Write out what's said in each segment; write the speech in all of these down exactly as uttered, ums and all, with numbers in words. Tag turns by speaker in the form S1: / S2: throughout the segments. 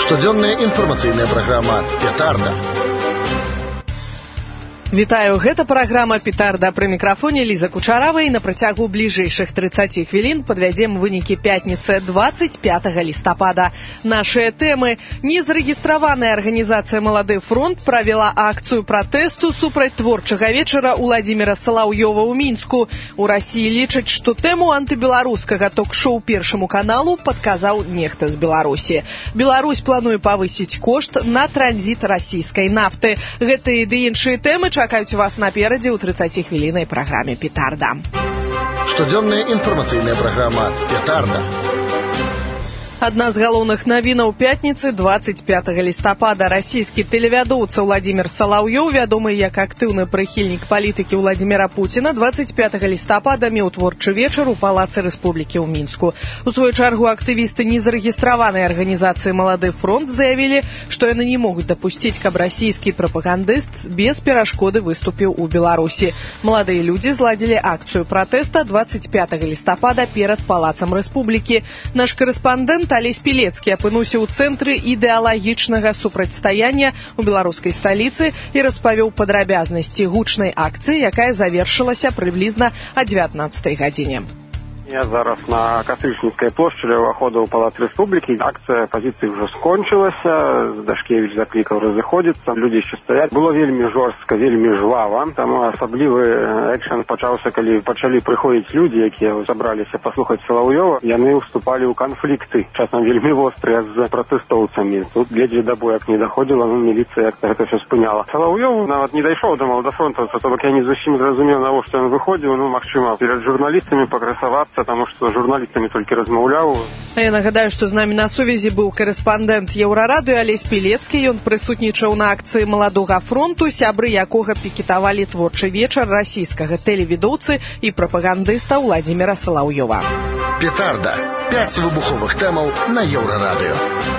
S1: Штодзённая інфармацыйная праграма «Петарда».
S2: Вітаю, гэта праграма «Петарда». Пры мікрафоне Ліза Кучарава, і на працягу бліжэйшых трыццаці хвілін падвядзем вынікі пятніцы двадцать пятага лістапада. Нашыя тэмы. Незарэгістраваная арганізацыя «Малады фронт» правяла акцыю пратэсту супраць творчага вечара Уладзіміра Салаўёва ў Мінску. У Расіі лічаць, што тэму антыбеларускага ток-шоу Першаму каналу падказаў нехта з Беларусі. Беларусь плануе павысіць кошт на транзіт расійскай нафты. Гэтыя ды іншыя тэмы чакаюць вас наперадзе ў трыццацігвіліннай праграме «Петарда».
S1: Штодзённая інфармацыйная праграма «Петарда».
S2: Адна з галоўных навінаў пятніцы двадцать пятага лістапада. Расійскі тэлевядоўца Уладзімір Салаўёў, вядомы як актыўны прыхільнік палітыкі Владзіміра Пуціна, двадцать пятага лістапада меў творчы вечар у Палацы Рэспублікі ў Мінску. У сваю чаргу актывісты незарэгістраванай арганізацыі «Малады фронт» заявілі, што яны не могуць дапусціць, каб расійскі прапагандыст без перашкоды выступіў у Беларусі. Маладыя людзі зладзілі акцыю пратэста двадцать пятага лістапада перад Палацам Рэспублікі. Наш корэспандэнт Алесь Пілецкі апынуўся ў цэнтры ідэалагічнага супрацьстаяння ў беларускай сталіцы і распавёў падрабязнасці гучнай акцыі, якая завершылася прыблізна о дзевятнаццатай гадзіне.
S3: Я зараз на Кастрычніцкай плошчы ля ўвахода ў Палац Рэспублікі. Акцыя пазіцыі ўжо скончылася, Дашкевіч заклікаў разыходзіцца, людзі яшчэ стаяць. Было вельмі жорстка, вельмі жвава, таму асаблівы экшн пачаўся, калі пачалі прыходзіць людзі, якія сабраліся паслухаць Салаўёва. Яны ўступалі ў канфлікты, часам вельмі вострыя з пратэстоўцамі. Тут ледзьве да боек не даходзіла, ну міліцыя гэта ўсё спыняла. Салаўёў нават не дайшоў да маладафронтаўца, то бок я не зусім зразумеў, навошта ён выходзіў, ну магчыма перад журналістамі пакрасавацца, потому что с журналистами только размаўляў.
S2: А я нагадаю, што з намі на сувязі быў корэспандэнт Еўрарадыё Алесь Пілецкі. Ён прысутнічаў на акцыі «Маладога фронту», сябры якога пікетавалі творчы вечар расійскага тэлевідоўцы і прапагандыста Уладзіміра Салаўёва.
S1: «Петарда». Пяць выбуховых тэмаў на Еўрарадыё.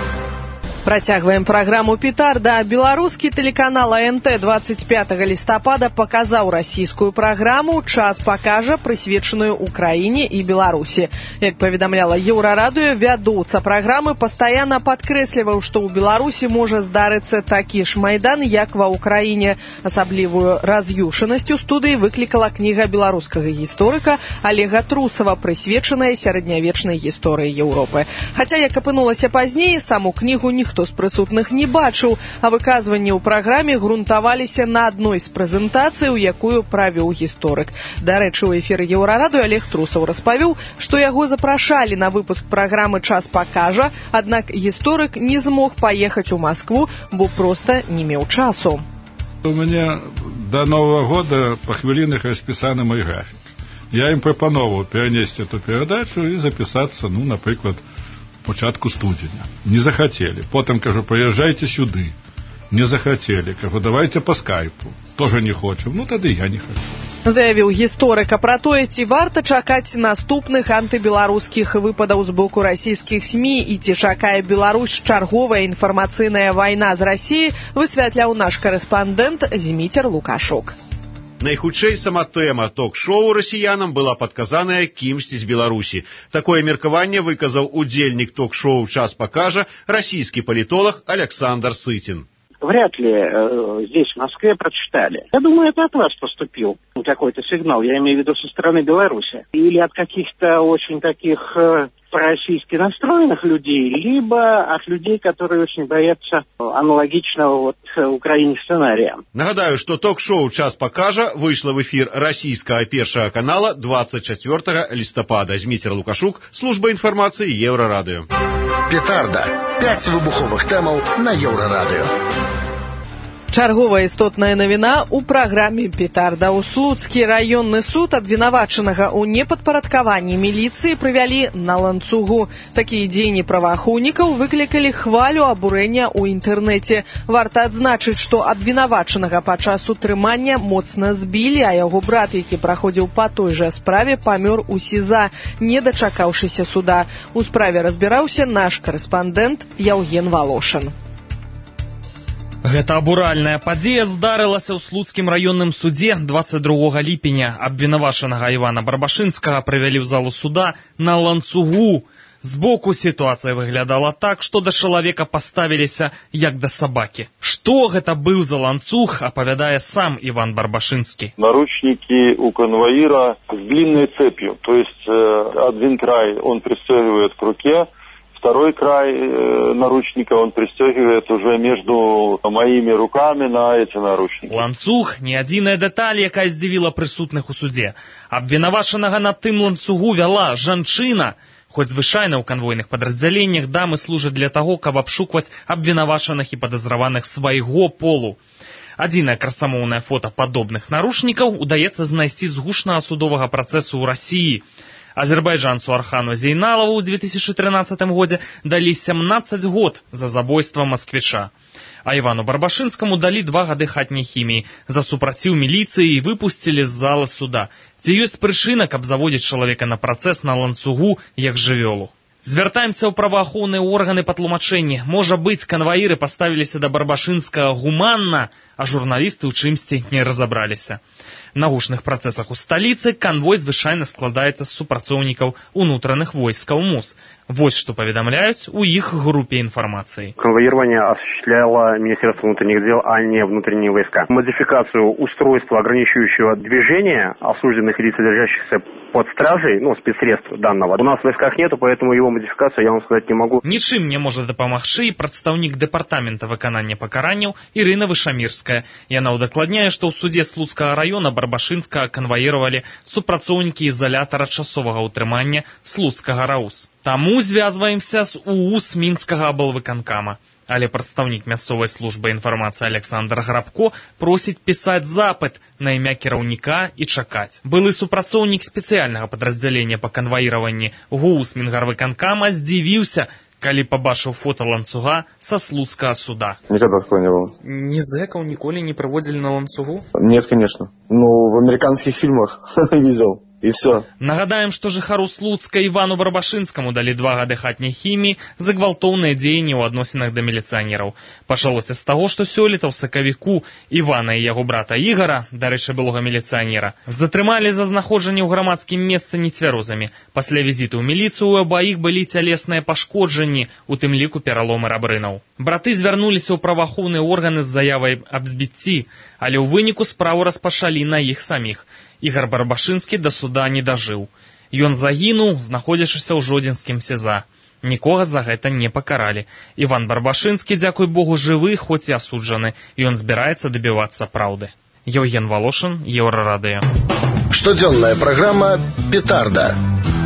S2: Працягваем праграму «Петарда». Беларускі тэлеканал А Н Т двадцать пятага лістапада паказаў расійскую праграму «Час пакажа», прысвечаную Украіне і Беларусі. Як паведамляла Еўрарадыё, вядоўца праграмы пастаянна падкрэсліваў, што ў Беларусі можа здарыцца такі ж майдан, як ва Ўкраіне. Асаблівую раз'юшанасць у студыі выклікала кніга беларускага гісторыка Олега Трусова, прысвечаная сярэднявечнай гісторыі Еўропы. Хаця, як апынулася пазней, саму кнігу ніхто хто з прысутных не бачыў, а выказванні ў праграме грунтаваліся на адной з прэзентацый, у якую правёў гісторык. Дарэчы, у эфіры Еўрарадыё Олег Трусаў распавёў, што яго запрашалі на выпуск праграмы «Час пакажа», аднак гісторык не змог паехаць у Маскву, бо проста не меў часу.
S4: У мяне да Новага года па хвілінах распісаны мой графік. Я ім прапановаў перанесці эту перадачу і запісацца, ну, напрыклад, початку студзеня. Не захацелі. Потым, кажу, прыязджайце сюды. Не захацелі. Кажу, давайте по скайпу. Тоже не хочам. Ну, тады я не хочу.
S2: Заявіў гісторыка пра тое, ці варта чакаць наступных антыбеларускіх выпадаў з боку расійскіх СМІ і ці чакае Беларусь чарговая інфармацыйная вайна з Расіяй, высвятляў наш корэспандэнт Зміцер Лукашук.
S5: Найхутчэй сама тэма ток-шоу расіянам была падказаная кімсьці з Беларусі. Такое меркаванне выказаў удзельнік ток-шоу «Час пакажа» расійскі палітолог Александр Сытин.
S6: Вряд ли э, здесь, в Москве, прочитали. Я думаю, это от вас поступил какой-то сигнал, я имею в виду со стороны Беларуси. Или от каких-то очень таких э, пророссийски настроенных людей, либо от людей, которые очень боятся аналогичного вот Украине сценария.
S5: Нагадаю, что ток-шоу «Час пакажа» вышло в эфир российского Першага канала двадцать четвёртага лістапада. Зміцер Лукашук, служба информации Еўрарадыё.
S1: «Петарда». Пяць выбуховых тэмаў на Еўрарадыё.
S2: Чарговая істотная навіна ў праграме «Петарда». У Слуцкі раённы суд абвінавачанага ў непадпарадкаванні міліцыі прывялі на ланцугу. Такія дзеянні праваахоўнікаў выклікалі хвалю абурэння ў інтэрнэце. Варта адзначыць, што абвінавачанага падчас утрымання моцна збілі, а яго брат, які праходзіў па той жа справе, памёр у СІЗА, не дачакаўшыся суда. У справе разбіраўся наш корэспандэнт Яўген Валошын.
S7: Гэта абуральная падзея здарылася ў Слуцкім раённым судзе двадцать другога ліпеня. Абвінавачанага Івана Барбашынскага прывялі ў залу суда на ланцугу. Сбоку ситуация выглядала так, что до человека поставилися як до собаки. Что это был за ланцуг, опавядае сам Иван Барбашинский.
S8: Наручники у конвоира с длинной цепью, то есть э, один край он пристегивает к руке, второй край э, наручника он пристегивает уже между моими руками на эти наручники.
S7: Ланцуг – не адзіная дэталь, якая здзівіла прысутных у суде. Абвінавачанага на тым ланцугу вяла жанчына. Хоць звычайна ў канвойных падраздзяленнях дамы служаць для таго, каб абшукваць абвінавачаных і падазраваных свайго полу. Адзінае красамоўнае фота падобных наручнікаў удаецца знайсці з гучнага судовага працэсу ў Расіі. Азербайджанцу Архану Зейналову ў две тысячы трынаццатым годзе далі сямнаццаць год за забойства масквіча. А Ивану Барбашинскому дали два гады хатняй хіміі за супраціў міліцыі і выпусцілі з зала суда. Ці ёсць прычына, каб заводзіць чалавека на працэс на ланцугу, як жывёлу? Звяртаемся ў праваахоўныя органы па тлумачэнні. Можа быць, канваіры паставіліся да Барбашинскага гуманна, а журналісты ў чымсьці не разабраліся. На гучных працэсах у сталіцы канвой звычайна складаецца з супрацоўнікаў унутраных войскаў МУС. Вот что поведомляют у их группе информации.
S3: Конвоирование осуществляло Министерство внутренних дел, а не внутренние войска. Модификацию устройства, ограничивающего движение осужденных лиц, содержащихся под стражей, ну, спецсредств данного, у нас в войсках нету, поэтому его модификацию я вам сказать не могу.
S7: Ничем не может дапамагчы представник департамента выканання пакаранняў Ирина Вышамирская. Яна удакладняе, что ў суде Слуцкага района Барбашинскага конвоировали супрацоўнікі изолятора часовага утрымання Слуцкага РАУС. Таму звязваемся з УУС Мінскага аблвыканкама. Але прадстаўнік мясцовай службы інфармацыі Александр Грабко просіць пісаць запыт на імя кіраўніка і чакаць. Былы супрацоўнік спецыяльнага падраздзялення па канваіраванні ГУУС Мінгарвыканкама здзівіўся, калі пабачыў фота ланцуга са слуцкага суда.
S9: Никогда такого не было.
S7: Ни зэкаў ніколі не прыводзілі на ланцугу?
S9: Нет, конечно. Ну, в американских фильмах видел. И все.
S7: Нагадаем, что жыхару Слуцка Ивану Барбашинскому дали два гады хатняй хіміі за гвалтоўныя дзеянні ў адносінах да міліцыянераў. Пачалося з таго, што сёлета ў сакавіку Івана і яго брата Ігара, дарэчы, былога міліцыянера, затрымалі за знаходжанне ў грамадскім месцы нецвярозамі. Пасля візіту ў міліцыю у абаіх былі цялесныя пашкоджанні, у тым ліку пераломы рабрынаў. Браты звярнуліся ў праваахоўныя органы з заявай аб збіцці, але ў выніку справу распачалі на іх саміх. Ігар Барбашинскі да суда не дажыў. Ён загінуў, знаходзячыся ў жодзінскім СІЗА. Нікога за гэта не пакаралі. Іван Барбашинскі, дзякуй Богу, жывы, хоць і асуджаны. Ён збіраецца дабівацца праўды. Евген Волошин, Еврорадио.
S1: Штодзённая праграма «Петарда».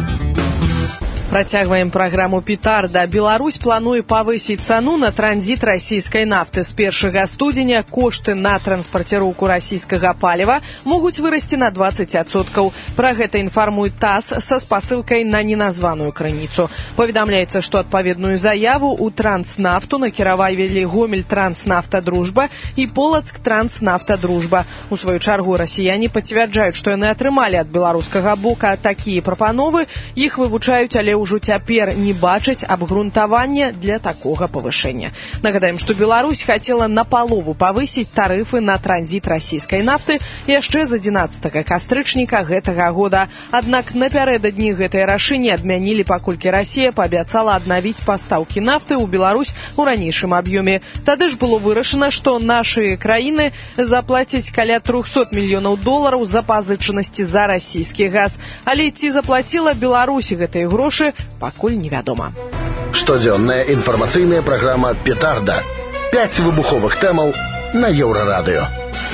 S2: Працягваем праграму «Петарда». Беларусь плануе павысіць цану на транзіт расійскай нафты. З першага студзеня кошты на транспарціроўку расійскага паліва могуць вырасці на дваццаць адсоткаў. Пра гэта інфармуе ТАСС са спасылкай на неназваную крыніцу. Паведамляецца, што адпаведную заяву ў Транснафту накіравалі Гомель Транснафта Дружба і Полацк Транснафта Дружба. У сваю чаргу расіяне пацвярджаюць, што яны атрымалі ад беларускага бока такія прапановы, іх вывучаюць, але ўжо цяпер не бачаць абгрунтавання для такога павышэння. Нагадаем, што Беларусь хацела напалову павысіць тарыфы на транзіт расійскай нафты яшчэ з адзінаццатага кастрычніка гэтага года. Аднак напярэдадні гэтае рашэнне адмянілі, паколькі Расія паабяцала аднавіць пастаўкі нафты ў Беларусь у ранейшым аб'ёме. Тады ж было вырашана, што нашы краіны заплацяць каля трохсот мільёнаў долараў запазычанасці за расійскі газ. Але ці заплаціла Беларусь гэтыя грошы, пакуль невядома.
S1: Штодзённая інфармацыйная праграма «Петарда». Пяць выбуховых тэмаў на Еўрарадыё.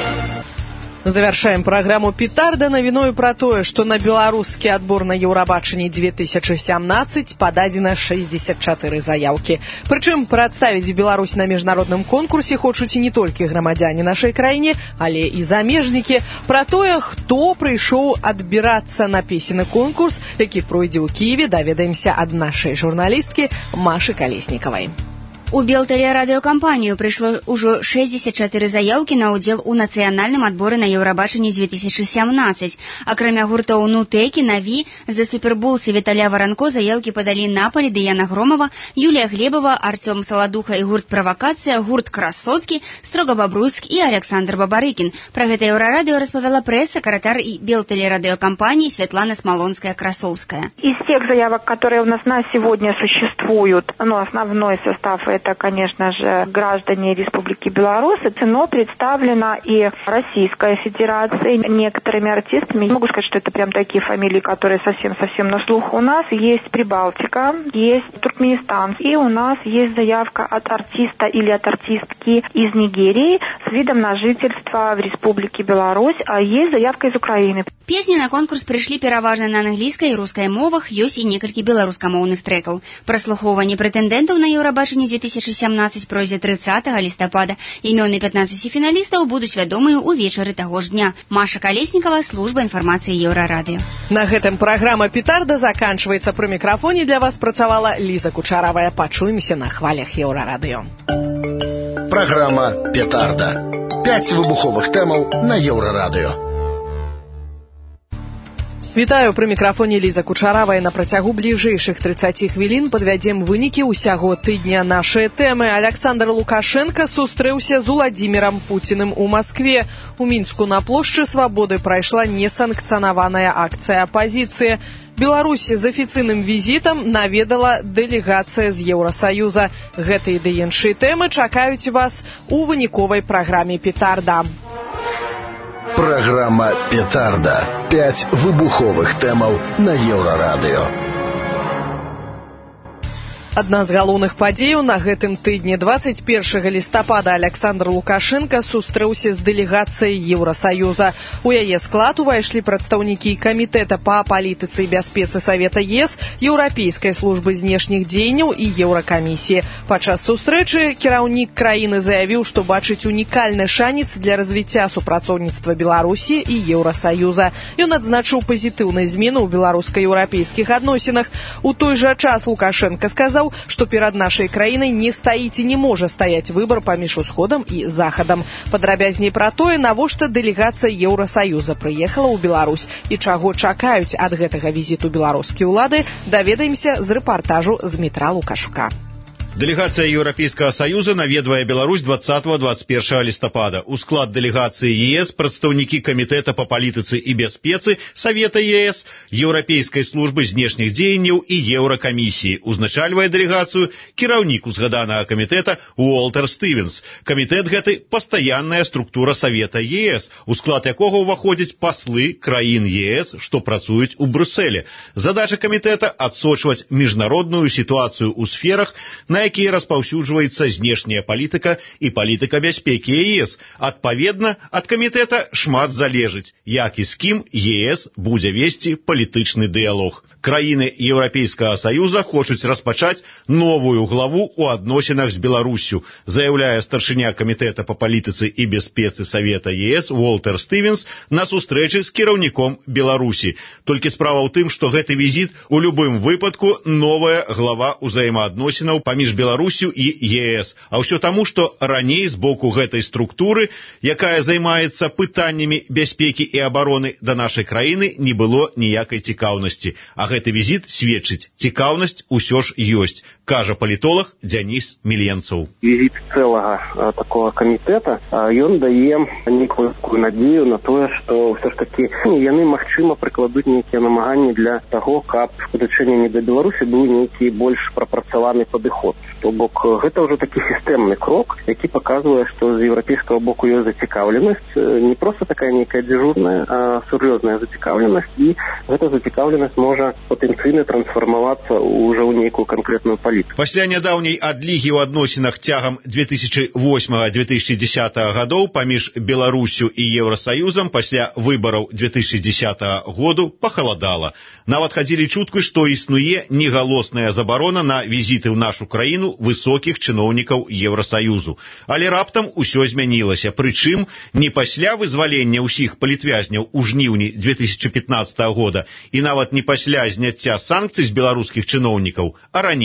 S2: Завяршаем праграму «Петарда» навіною пра тое, што на беларускі адбор на Еўрабачанні две тысячы сямнаццаць пададзена шэсцьдзесят чатыры заяўкі. Прычым прадставіць Беларусь на міжнародным конкурсе хочуць не толькі грамадзяне нашай краіне, але і замежнікі. Пра тое, хто прыйшоў адбірацца на песенны конкурс, які пройдзе ў Кіеве, даведаемся ад нашай журналісткі Машы Калеснікавай.
S10: У Белтэлерадыёкампанію прыйшло ўжо шэсцьдзесят чатыры заяўкі на ўдзел у нацыянальным адборы на Еўрабачанне дзве тысячы сямнаццаць. Акрамя гуртоў «Нутэкі», «Наві», «За Супербулс» і Віталя Варанко заяўкі падалі Наполі, Дыяна Громова, Юлія Глебова, Артём Саладуха і гурт «Правакацыя», гурт «Красоткі», Строга Бабруйск і Александр Бабарыкін. Пра гэта Еўрарадыё распавяла прэс-сакратар Белтэлерадыёкампании Светлана Смолонская-Красовская.
S11: Из тех заявок, которые у нас на сегодня существуют, ну, основной состав — это, конечно же, граждане Республики Беларусь, но представлена и Российская Федерация некоторыми артистами. Не могу сказать, что это прям такие фамилии, которые совсем-совсем на слуху. У нас есть Прибалтика, есть Туркменистан, и у нас есть заявка от артиста или от артистки из Нигерии с видом на жительство в Республике Беларусь, а есть заявка из Украины.
S10: Песни на конкурс прыйшлі пераважна на англійскай і рускай мовах, ёсць і некалькі беларускамоўных трэкаў. Праслухоўванне прэтэндэнтаў на Еўрабачанне дзве тысячы сямнаццаць пройдзе трыццатага лістапада. Імёны пятнаццаці фіналістаў будуць вядомыя ўвечары таго ж дня. Маша Калеснікава, служба інфармацыі Еўрарадыё.
S2: На гэтым праграма «Петарда» заканчваецца. Пры мікрафоне для вас працавала Ліза Кучаравая. Пачуемся на хвалях Еўрарадыё.
S1: Праграма «Петарда». Пяць выбуховых тэмаў на Еўрарадыё.
S2: Вітаю, пры мікрафоне Ліза Кучаравая. На працягу бліжэйшых трыццаці хвілін падвядзем вынікі ўсяго тыдня. Нашыя тэмы. Александр Лукашенко сустрэўся з Уладзімірам Пуціным у Маскве. У Мінску на плошчы Свабоды прайшла несанкцыянаваная акцыя апазіцыі. Беларусі з афіцыйным візітам наведала дэлегацыя з Еўрасаюза. Гэтыя ды іншыя тэмы чакаюць вас у выніковай праграме «Петарда».
S1: Праграма «Петарда». Пяць выбуховых тэмаў на Еўрарадыё.
S2: Адна з галоўных падзеяў на гэтым тыдні. дваццаць першага лістапада Александр Лукашенко сустрэўся з дэлегацыяй Еўрасаюза. У яе склад увайшлі прадстаўнікі камітэта па палітыцы і бяспецы Савета ЕС, Еўрапейскай службы знешніх дзеянняў і Еўракамісіі. Падчас сустрэчы кіраўнік краіны заявіў, што бачыць унікальны шанец для развіцця супрацоўніцтва Беларусі і Еўрасаюза. Ён адзначыў пазітыўныя змены ў беларуска-еўрапейскіх адносінах. У той жа час Лукашенко сказаў, што перад нашай краінай не стаіць і не можа стаяць выбар паміж усходам і захадам. Падрабязней пра тое, навошта дэлегацыя Еўрасаюза прыехала ў Беларусь і чаго чакаюць ад гэтага візіту беларускія ўлады, даведаемся з рэпартажу з Дмітра Лукашука.
S5: Делегация Европейского Союза наведвае Беларусь двадцатага-двадцать первого листопада. У склад делегации ЕС прадстаўнікі Камітэта по палітыцы и бяспецы Совета ЕС, Европейской службы знешних дзеянняў и Еврокомиссии. Узначальвае делегацию кіраўнік узгаданага комитета Уолтер Стивенс. Комитет гэты – постоянная структура Совета ЕС, у склад якога ўваходзяць паслы краін ЕС, што працуюць у Брюсселе. Задача комитета – адсочваць міжнародную ситуацию у сферах, на якія распаўсюджваецца знешняя палітыка і палітыка бяспекі ЕС. Адпаведна, ад камітэта шмат залежыць, як і з кім ЕС будзе весці палітычны дыялог. Краіны Еўрапейскага Саюза хочуць распачаць новую главу ў адносінах з Беларуссю, заяўляе старшыня камітэта па палітыцы і бяспецы Савета ЕС Уолтер Стивенс на сустрэчы з кіраўніком Беларусі. Толькі справа ў тым, што гэты візіт у любым выпадку новая глава ўзаемаадносінаў паміж Беларусю і ЕС. А ўсё таму, што раней з боку гэтай структуры, якая займаецца пытаннямі бяспекі і абароны да нашай краіны, не было ніякай цікаўнасці. А гэты візіт сведчыць, цікаўнасць усё ж ёсць, кажа палітолог Дзяніс Міленцаў.
S3: Візіт цэлага такого камітэта, ён дае некую надзею на тое, што ўсё ж такі яны, магчыма, прыкладуць нейкія намаганні для таго, каб у дачыненні да Беларусі быў нейкі больш прапрацаваны падыход. То бок гэта ўжо такі сістэмны крок, які паказвае, што з еўрапейскага боку ёсць зацікаўленасць, не проста такая нейкая дзяжурная, а сур'ёзная зацікаўленасць, і гэта зацікаўленасць можа патэнцыйна трансфармавацца ўжо ў нейкую канкрэтную палітыку.
S5: Пасля нядаўняй адлігі ў адносінах цягам две тысячи восьмага — две тысячи дзесятага гадоў паміж Беларуссю і Еўрасаюзам пасля выбараў две тысячи дзесятага году пахаладала. Нават хадзілі чуткі, што існуе негалосная забарона на візіты ў нашу краіну высокіх чыноўнікаў Еўрасаюзу. Але раптам усё змянілася, прычым не пасля вызвалення ўсіх палітвязняў у жніўні две тысячи пятнадцатага года і нават не пасля зняцця санкцый з беларускіх чыноўнікаў, а раней, у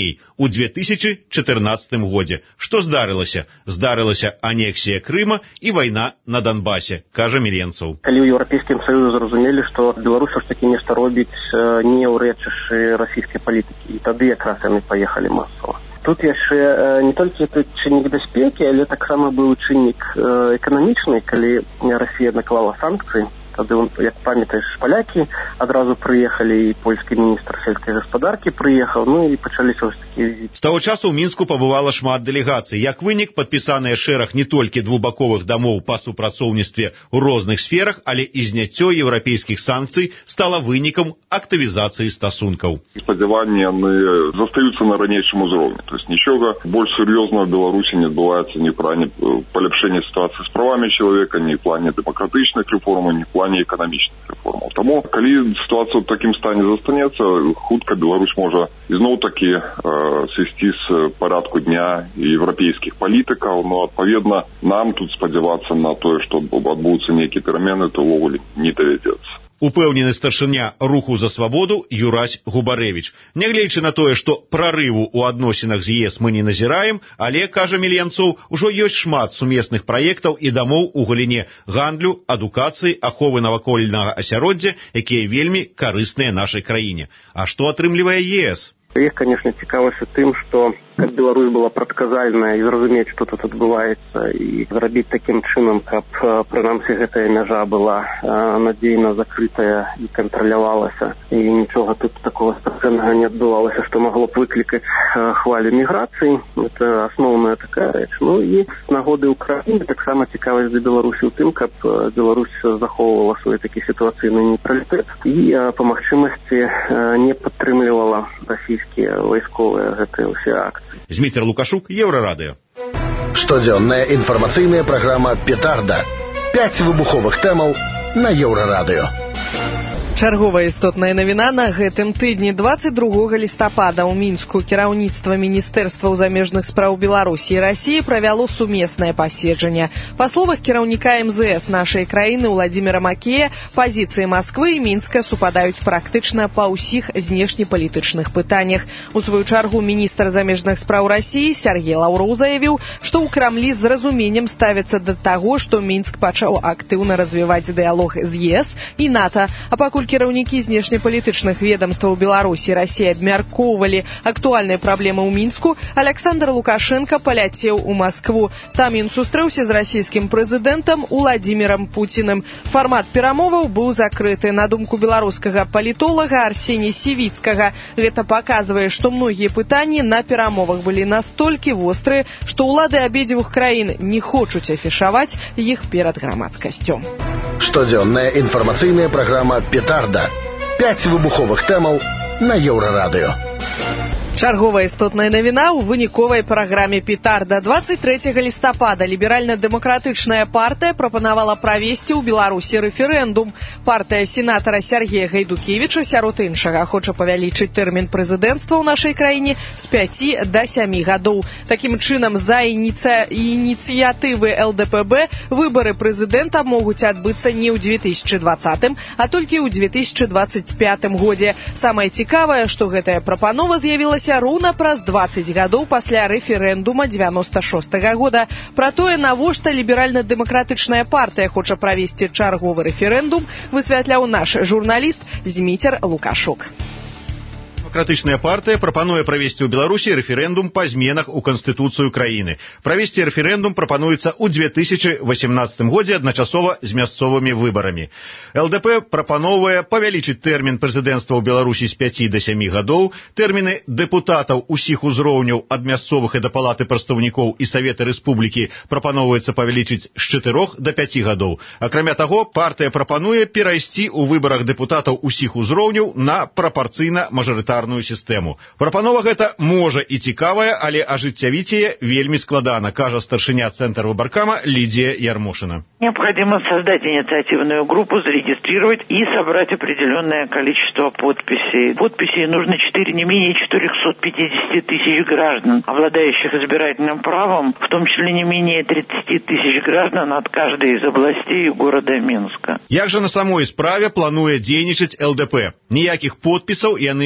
S5: у две тысячи четырнадцатым годзе. Што здарылася? Здарылася анексія Крыма і вайна на Донбасе, кажа Міленцаў.
S6: Калі ў Еўрапейскім Саюзе зразумелі, што Беларусь ж такі нешта робіць не ў рэчышчы расійскай палітыкі, і тады якраз яны паехалі масова. Тут яшчэ не толькі чыннік бяспекі, але таксама быў чыннік эканамічны, калі Расія наклала санкцыі. Тады, як памятаеш, палякі адразу прыехалі, і польскі міністр сельскай гаспадаркі прыехаў, ну і пачаліся вось такія візіты.
S5: З таго часу ў Мінску пабывала шмат дэлегацый. Як вынік, падпісаныя шэраг не толькі двухбаковых дамоў па супрацоўніцтве ў розных сферах, але і зняццё еўрапейскіх санкцый стала вынікам актывізацыі стасункаў.
S12: Спадзяванні яны застаюцца на ранейшым узроўні. То есть нічога больш сур'ёзнага ў Беларусі не адбываецца ні ў плане паляпшэння сітуацыі з правамі чалавека, ні ў плане дэмакратычных рэформаў, ні ў плане эканамічных рэформаў. Таму, калі сітуацыя ў такім стане застанецца, хутка Беларусь можа ізноў-такі э, сысці з парадку дня еўрапейскіх палітыкаў, но, адпаведна, нам тут спадзявацца на тое, што адбудуцца нейкія перамены, то ўвогуле не давядзецца.
S5: Упэўнены старшыня руху за свабоду Юрась Губарэвіч. Нягледзячы на тое, што прарыву ў адносінах з ЕС мы не назіраем, але, кажа Міленцаў, ужо ёсць шмат сумесных праектаў і дамоў у галіне гандлю, адукацыі, аховы навакольнага асяроддзя, якія вельмі карысныя нашай краіне. А што атрымлівае ЕС?
S6: Іх, конечно, цікавіўся тым, што каб Беларусь была прадказальная і зразумець, што тут адбываецца, і зрабіць такім чынам, каб прынамсі гэтая мяжа была надзейна закрытая і кантралявалася, і нічога тут такого страшэннага не адбывалася, што магло б выклікаць хвалю міграцыі. Гэта асноўная такая рэч. Ну і з нагоды Украіны таксама цікавасць для Беларусі ў тым, каб Беларусь захоўвала свой такі сітуацыйны нейтралітэт і па магчымасці не падтрымлівала расійскія вайсковыя гэтыя ўсе акты.
S5: Зміцер Лукашук, Еўрарадыё.
S1: Штодзённая інфармацыйная праграма «Петарда». Пяць выбуховых тэмаў на Еўрарадыё.
S2: Чарговая істотная навіна на гэтым тыдні. дваццаць другога лістапада ў Мінску кіраўніцтва Міністэрстваў замежных спраў Беларусі і Расіі правяло сумеснае паседжанне. Па словах кіраўніка эм зэ эс нашай краіны Владзіміра Макея, пазіцыі Масквы і Мінска супадаюць практычна па ўсіх знешнепалітычных пытаннях. У сваю чаргу міністр замежных спраў Расіі Сергей Лаўроў заявіў, што ў Крамлі з разуменнем ставяцца да таго, што Мінск пачаў актыўна развіваць дыялог з ЕС і НАТО, а пакуль кіраўнікі знешнепалітычных ведамстваў Беларусі і Расіі абмяркоўвалі актуальныя праблемы ў Мінску, Александр Лукашенко паляцеў у Маскву. Там ён сустрэўся з расійскім прэзідэнтам Уладзімірам Пуціным. Фармат перамоваў быў закрыты. На думку беларускага палітолага Арсені Сівіцкага, гэта паказвае, што многія пытанні на перамовах былі настолькі вострыя, што ўлады абедзвюх краін не хочуць афішаваць іх перад грамадскасцю.
S1: Штодзённая інфармацыйная праграма «Петарда». Пяць выбуховых тэмаў на Еўрарадыё.
S2: Чарговая істотная навіна ў выніковай праграме «Петарда». дваццаць трэцяга лістапада ліберальна-дэмакратычная партыя прапанавала правесці ў Беларусі рэферэндум. Партыя сенатара Сергея Гайдукевіча, сярод іншага, хоча павялічыць тэрмін прэзідэнцтва ў нашай краіне з пяці да сямі гадоў. Такім чынам, за ініцыя... ініцыятывы эл дэ пэ бэ выбары прэзідэнта могуць адбыцца не ў дзве тысячы дваццатым, а толькі ў дзве тысячы дваццаць пятым годзе. Самае цікавае, што гэтая прапанова з'явілася роўна праз дваццаць гадоў пасля рэферэндума дзевяноста шостага года. Пра тое, навошта ліберальна-дэмакратычная партыя хоча правесці чарговы рэферэндум, высвятляў наш журналіст Зміцер Лукашук.
S5: Дэмакратычная партыя прапануе правесці ў Беларусі рэферэндум па зменах у Канстытуцыю краіны. Правесці рэферэндум прапануецца ў дзве тысячы васемнаццатым годзе адначасова з мясцовымі выбарамі. эл дэ пэ прапановвае павялічыць тэрмін прэзідэнцтва ў Беларусі з пяці да сямі гадоў, тэрміны дэпутатаў усіх узроўняў ад мясцовых і да палаты прадстаўнікоў і Савета Рэспублікі прапаноўваецца павялічыць з чатырох да пяці гадоў. Акрамя таго, партыя прапануе перайсці ў выбарах дэпутатаў усіх узроўняў на прапарцыйна-мажарытарную сістэму. Прапанова гэта можа і цікавая, але ажыццявіць яе вельмі складана, кажа старшыня Центра выбаркама Лидия Ярмошина.
S13: Необходимо создать инициативную группу, зарегистрировать и собрать определенное количество подписей. Подписей нужно четыре, не менее четырехсот пятидесяти тысяч граждан, обладающих избирательным правом, в том числе не менее тридцати тысяч граждан от каждой из областей города Минска.
S5: Як жа на самой справе плануе дзейнічаць эл дэ пэ? Ніякіх подпісаў яны збіраць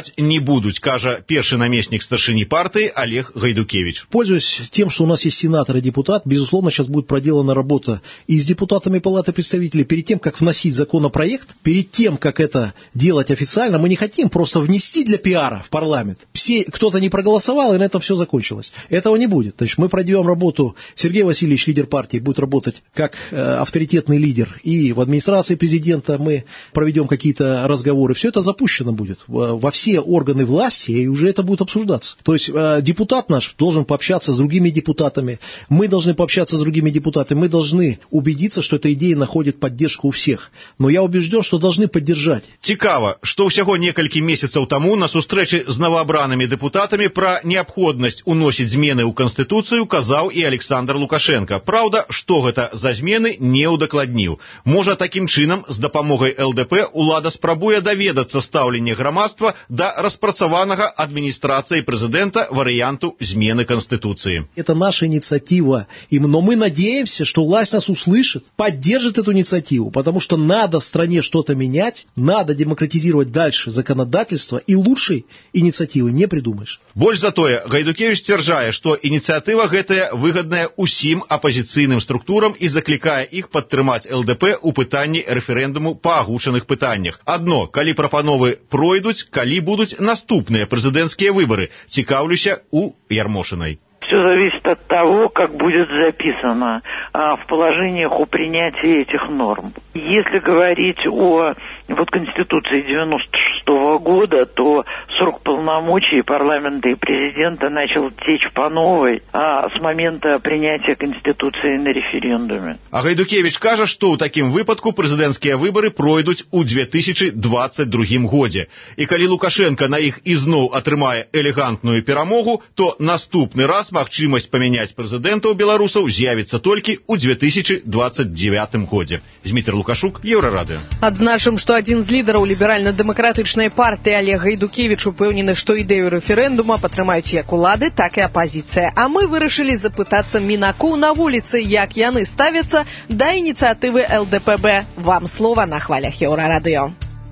S5: падтрымаць не будуць, кажа першы намеснік старшыні партии Олег Гайдукевич.
S14: Пользуясь тем, что у нас есть сенатор и депутат, безусловно, сейчас будет проделана работа и с депутатами Палаты представителей. Перед тем, как вносить законопроект, перед тем, как это делать официально, мы не хотим просто внести для пиара в парламент. Все, кто-то не проголосовал, и на этом все закончилось. Этого не будет. То есть мы проведем работу, Сергей Васильевич, лидер партии, будет работать как э, авторитетный лидер, и в администрации президента мы проведем какие-то разговоры. Все это запущено будет во все органы власти, и уже это будет обсуждаться. То есть э, депутат наш должен пообщаться с другими депутатами, мы должны пообщаться с другими депутатами, мы должны убедиться, что эта идея находит поддержку у всех. Но я убежден, что должны поддержать.
S5: Цікава, што ўсяго некалькі месяцаў таму на сустрэчы з новоабранымі дэпутатамі пра неабходнасць уносіць змены ў Канстытуцыю казаў і Александр Лукашенко. Праўда, што гэта за змены, не ўдакладніў. Можа, такім чынам, з дапамогай эл дэ пэ улада спрабуе даведацца стаўленне грамадства да распрацаванага адміністрацыяй прэзідэнта варыянту змены Конституции.
S14: Это наша инициатива, но мы надеемся, что власть нас услышит, поддержит эту инициативу, потому что надо стране что-то менять, надо демократизировать дальше законодательство, и лучшей инициативы не придумаешь.
S5: Больш за тое, Гайдукевич сцвярджае, што ініцыятыва гэтая выгадная усім апазіцыйным структурам і заклікае іх падтрымаць эл дэ пэ ў пытанні рэферэндуму па агучаных пытаннях. Адно, калі прапановы пройдуць, калі будуць наступныя прэзідэнцкія выбары, цікаўлюся у Ярмошиной.
S13: Все зависит от того, как будет записано а, в положениях о принятии этих норм. Если говорить о вот, Конституции девяносто шестого года, то срок полномочий парламента и президента начал течь по новой а, с момента принятия Конституции на референдуме.
S5: А Гайдукевич кажа, што ў такім выпадку прэзідэнцкія выбары пройдуць у две тысячи двадцать другім годзе. І калі Лукашенко на іх ізноў атрымае элегантную перамогу, то наступны раз магчымасць памяняць прэзідэнтаў беларусаў з'явіцца толькі ў две тысячи двадцать девятым годзе. Зміцер Лукашук, Еўрарадыё.
S2: Адзначым, што адзін з лідараў ліберальна-дэмакратычнай партыі Олег Гайдукевич упэўнены, што ідэю рэферэндума падтрымаюць як улады, так і апазіцыя. А мы вырашылі запытацца мінакоў на вуліцы, як яны ставяцца да ініцыятывы эл дэ пэ бэ. Вам слова на хвалях Еўрарадыё.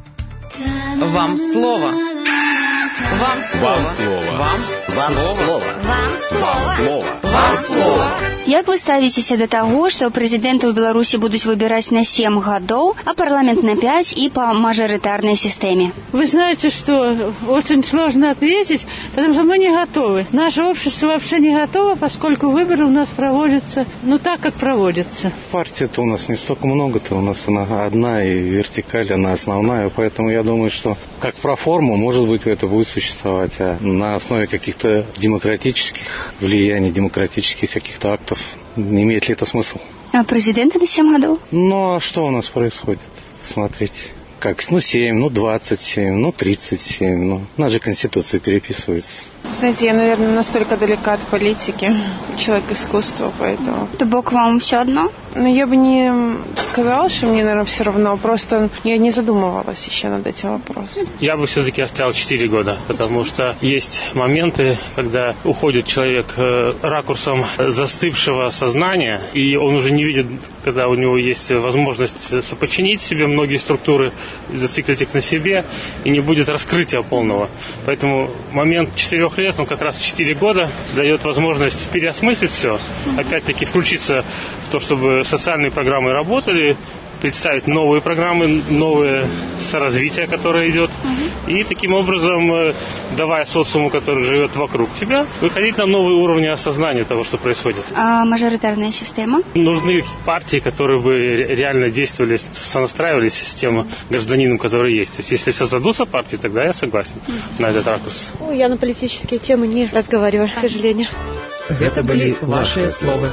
S15: Вам слова. Вам слово.
S5: Вам слово.
S15: Вам слово.
S10: Вам слово.
S15: Вам слово.
S10: Як вы ставіцеся да таго, што прэзідэнта ў Беларусі будуць выбіраць на семь гадоў, а парламент на пять и по мажоритарной системе?
S16: Вы знаете, что очень сложно ответить, потому что мы не готовы. Наше общество вообще не готово, поскольку выборы у нас проводятся, ну так, как проводятся.
S17: Партий-то у нас не столько много-то, у нас она одна, и вертикаль, она основная, поэтому я думаю, что как проформу, может быть, это будет существовать, а на основе каких-то демократических влияний, демократических каких-то актов, не имеет ли это смысл?
S10: А президента на семь годов?
S17: Ну, а что у нас происходит? Смотрите. Как? Ну, семь, ну, двадцать семь, ну, тридцать семь. Ну, у нас же Конституция переписывается.
S11: Знаете, я, наверное, настолько далека от политики. Человек искусства, поэтому...
S10: То Бог вам все одно?
S11: Ну, я бы не сказала, что мне, наверное, все равно. Просто я не задумывалась еще над этим вопросом.
S18: Я бы все-таки оставил четыре года, потому что есть моменты, когда уходит человек ракурсом застывшего сознания, и он уже не видит, когда у него есть возможность соподчинить себе многие структуры, зациклить их на себе, и не будет раскрытия полного. Поэтому момент четырех лет, он как раз четыре года дает возможность переосмыслить все, опять-таки включиться в то, чтобы социальные программы работали, представить новые программы, новое соразвитие, которое идет, и таким образом, давая социуму, который живет вокруг тебя, выходить на новые уровни осознания того, что происходит.
S10: А мажоритарная система?
S18: Нужны партии, которые бы реально действовали, сонастраивались с тем гражданином, который есть. То есть, если создадутся партии, тогда я согласен mm. на этот ракурс.
S19: Я на политические темы не разговариваю, к сожалению.
S15: Это были ваши слова.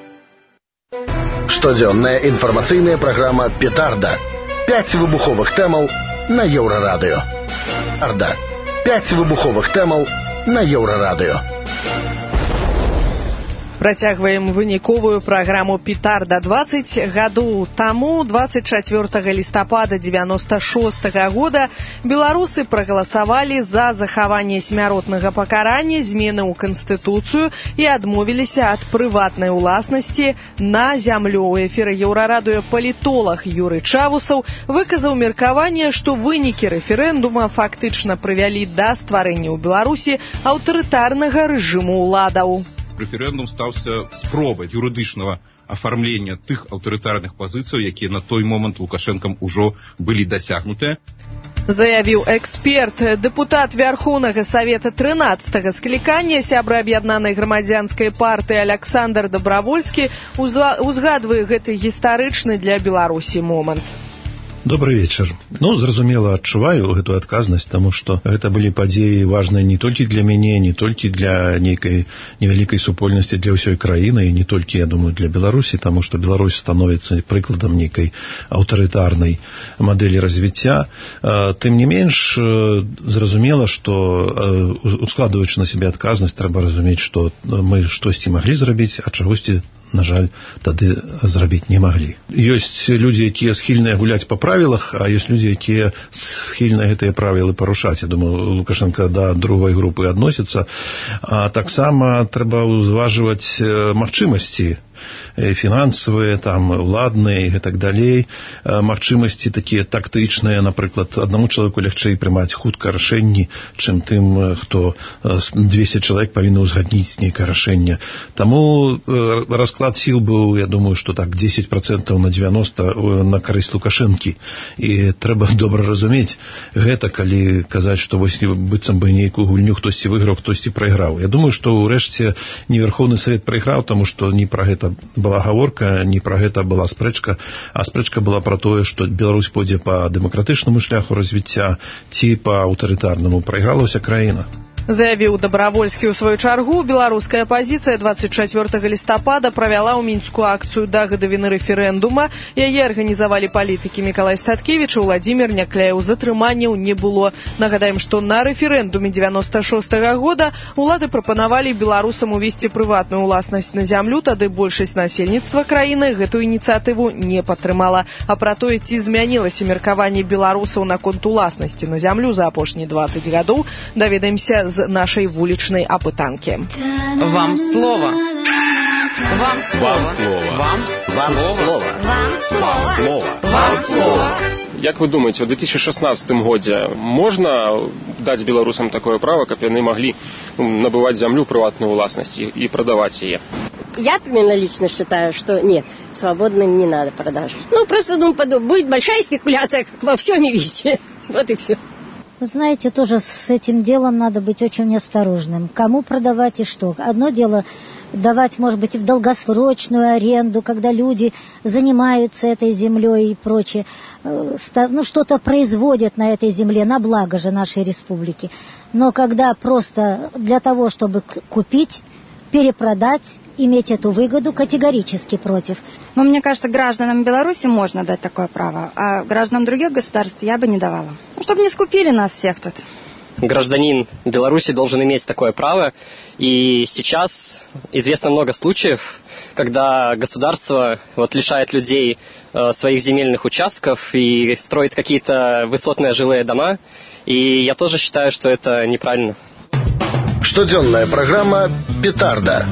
S1: Штодзённая інфармацыйная праграма «Петарда». Пяць выбуховых тэмаў на Еўрарадыё. Петарда. Пяць выбуховых тэмаў на Еўрарадыё.
S2: Працягваем выніковую праграму «Петарда». дваццаць гадоў таму, дваццаць чацвёртага лістапада дзевяноста шостага года, беларусы прагаласавалі за захаванне смяротнага пакарання, змены ў Канстытуцыю і адмовіліся ад прыватнай уласнасці на зямлю. У эфіры Еўрарадыё палітолог Юрый Чавусаў выказаў меркаванне, што вынікі рэферэндума фактычна прывялі да стварэння ў Беларусі аўтарытарнага рэжыму ўладаў.
S20: Рэферэндум стаўся спробай юрыдычнага афармлення тых аўтарытарных пазіцыяў, якія на той момант Лукашэнкам ужо былі дасягнутыя.
S2: Заявіў эксперт, дэпутат Вярхоўнага Савета трынаццатага склікання, сябра аб'яднанай грамадзянскай партыі Аляксандр Дабравольскі узгадвае гэты гістарычны для Беларусі момант.
S21: Добрый вечер. Ну, зразумела, адчуваю гэтую адказнасць, таму што гэта былі падзеі важныя не толькі для мяне, не толькі для нейкай невялікай супольнасці для ўсёй краіны, і не толькі, я думаю, для Беларусі, таму што Беларусь становіцца прыкладам нейкай аўтарытарнай мадэлі развіцця. Тым не менш, зразумела, што ускладваючы на сябе адказнасць, трэба разумець, што мы штосьці маглі зрабіць, а чагосьці, на жаль, тады зрабіць не маглі. Ёсць людзі, якія схільныя гуляць па правілах, а ёсць людзі, якія схільныя гэтыя правілы парушаць. Я думаю, Лукашенко да другой групы адносіцца. А таксама трэба ўзважваць магчымасці фінансавыя, там, уладныя і гэтак далей, магчымасці такія тактычныя, напрыклад, аднаму чалавеку лягчэй прымаць хутка рашэнні, чым тым, хто двесце чалавек павінны ўзгадніць нейкае рашэнне. Таму расклад сіл быў, я думаю, што так дзесяць працэнтаў на дзевяноста на карысць Лукашэнкі. І трэба добра разумець гэта, калі казаць, што вось быццам бы нейкую гульню хтосьці выйграў, хтосьці прайграў. Я думаю, што ўрэшце не Верховны Савет прайграў, таму што не пра гэта была гаворка, не пра гэта была спрэчка, а спрэчка была пра тое, што Беларусь пойдзе па дэмакратычнаму шляху развіцця ці па аўтарытарнаму. Прайграла ўся краіна.
S2: Заявіў Дабравольскі ў сваю чаргу. Беларуская апазіцыя дваццаць чацвёртага лістапада правяла ў мінску акцыю да гадавіны рэферэндума. Яе арганізавалі палітыкі Мікалай Статкевіч і Уладзімір Някляеў. Затрыманняў не было. Нагадаем, што на рэферэндуме дзевяноста шостага года улады прапанавалі беларусам увесці прыватную ўласнасць на зямлю, тады большасць насельніцтва краіны гэтую ініцыятыву не падтрымала. А пра тое, ці змянілася меркаванне беларусаў наконт уласнасці на зямлю за апошнія дваццаць гадоў, даведаемся з нашей вулічнай апытанкі.
S15: Вам слово. Вам слово.
S22: Вам слово.
S15: Вам слово.
S22: Вам слово. Як вы думаеце, у две тысячи шестнадцатым годзе можна даць беларусам такое права, каб яны маглі набываць зямлю прыватную ўласнасць і прадаваць яе?
S23: Я именно лично считаю, что нет, свободным не надо продаж. Ну, просто думаю, будет большая спекуляция во всем и везде. Вот и все.
S24: Вы знаете, тоже с этим делом надо быть очень осторожным. Кому продавать и что? Одно дело давать, может быть, в долгосрочную аренду, когда люди занимаются этой землей и прочее, ну, что-то производят на этой земле, на благо же нашей республики. Но когда просто для того, чтобы купить, перепродать, иметь эту выгоду, категорически против.
S25: Но мне кажется, гражданам Беларуси можно дать такое право, а гражданам других государств я бы не давала. Ну, чтобы не скупили нас всех тут.
S26: Гражданин Беларуси должен иметь такое право, и сейчас известно много случаев, когда государство вот, лишает людей э, своих земельных участков и строит какие-то высотные жилые дома, и я тоже считаю, что это неправильно.
S1: Штодзённая праграма «Петарда».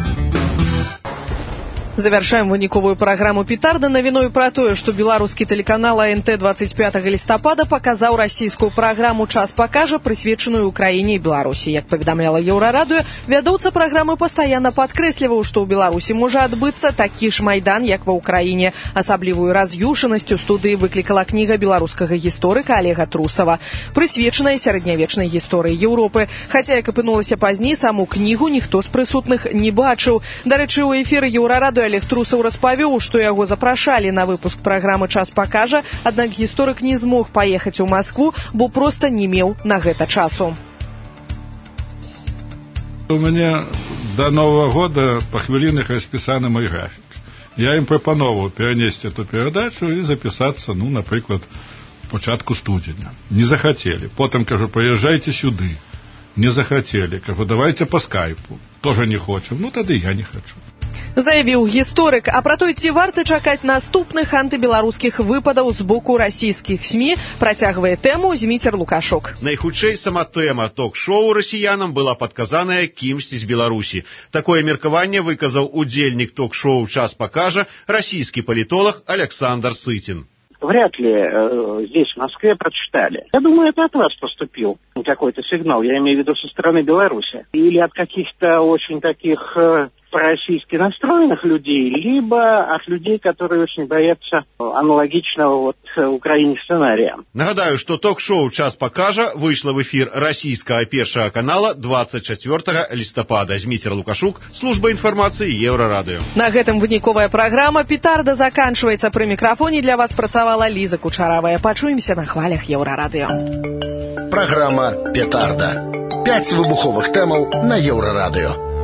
S2: Завяршаем выніковую праграму «Петарда» навіною пра тое, што беларускі тэлеканал А Н Т дваццаць пятага лістапада паказаў расійскую праграму «Час пакажа», прысвечаную Украіне і Беларусі. Як паведамляла Еўрарадыё, вядоўца праграмы пастаянна падкрэсліваў, што ў Беларусі можа адбыцца такі ж майдан, як ва Ўкраіне. Асаблівую раз'юшанасць у студыі выклікала кніга беларускага гісторыка Олега Трусава, прысвечаная сярэднявечнай гісторыі Еўропы. Хаця, як апынулася пазней, саму кнігу ніхто з прысутных не бачыў. Дарэчы, у эфіры Еўрарадыё Олег Трусаў распавёў, што яго запрашалі на выпуск праграмы «Час пакажа», аднак гісторык не змог паехаць у Маскву, бо проста не меў на гэта часу.
S4: У мяне до Нового года па хвілінах распісаны мой графік. Я ім прапановаў перанесці эту перадачу і запісацца, ну, напрыклад, пачатку студзеня. Не захацелі. Потым кажу, прыязджайце сюды. Не захотели. Как бы, давайте по скайпу. Тоже не хочем. Ну, тогда я не хочу.
S2: Заявіў гісторык, а пра той, ці варта чакаць наступных антыбеларускіх выпадаў з боку расійскіх СМІ, працягвае тэму Зміцер Лукашук.
S5: Найхутчэй сама тэма ток-шоу расіянам была падказаная кімсьці з Беларусі. Такое меркаванне выказаў удзельнік ток-шоу «Час пакажа» расійскі палітолог Александр Сытин.
S3: Вряд ли э, здесь, в Москве, прочитали. Я думаю, это от вас поступил какой-то сигнал, я имею в виду со стороны Беларуси. Или от каких-то очень таких э, пророссийски настроенных людей, либо от людей, которые очень боятся аналогичного вот Украине сценария.
S5: Нагадаю, что ток-шоу «Час пакажа» вышло в эфир российского Первого канала двадцать четвёртага листопада. Зміцер Лукашук, служба информации Еврорадио.
S2: На гэтым выніковая праграма «Петарда» заканчивается. При микрофоне для вас працавала Лиза Кучаравая. Пачуемся на хвалях Еврорадио.
S1: Программа «Петарда». Пять выбуховых тэмаў на Еврорадио.